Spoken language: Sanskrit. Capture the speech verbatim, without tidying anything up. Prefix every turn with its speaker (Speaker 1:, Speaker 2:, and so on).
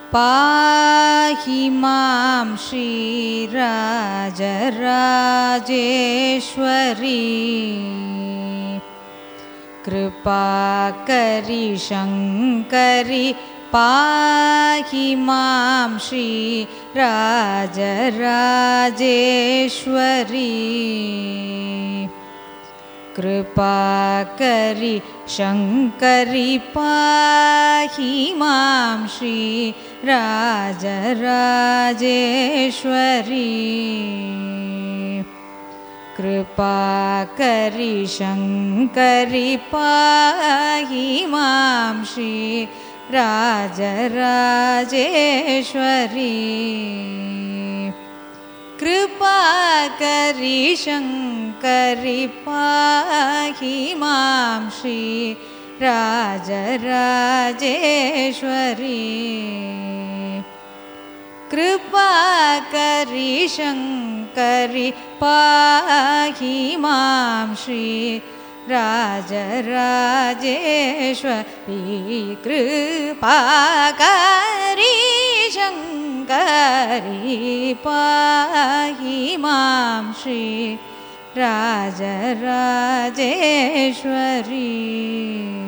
Speaker 1: पाहि मां श्रीराजराजेश्वरी कृपाकरि शङ्करि पाहि मां श्रीराजराजेश्वरी कृपाकरि शङ्करि पाहि मां श्रीराजराजेश्वरी कृपाकरि शङ्करि पाहि मां श्रीराजराजेश्वरी कृपाकरि शङ्करि पाहि मां श्रीराजराजेश्वरी कृपाकरि शङ्करि पाहि मां श्रीराजराजेश्वरी कृपाकरि शङ्करि पाहि मां श्रीराजराजेश्वरी।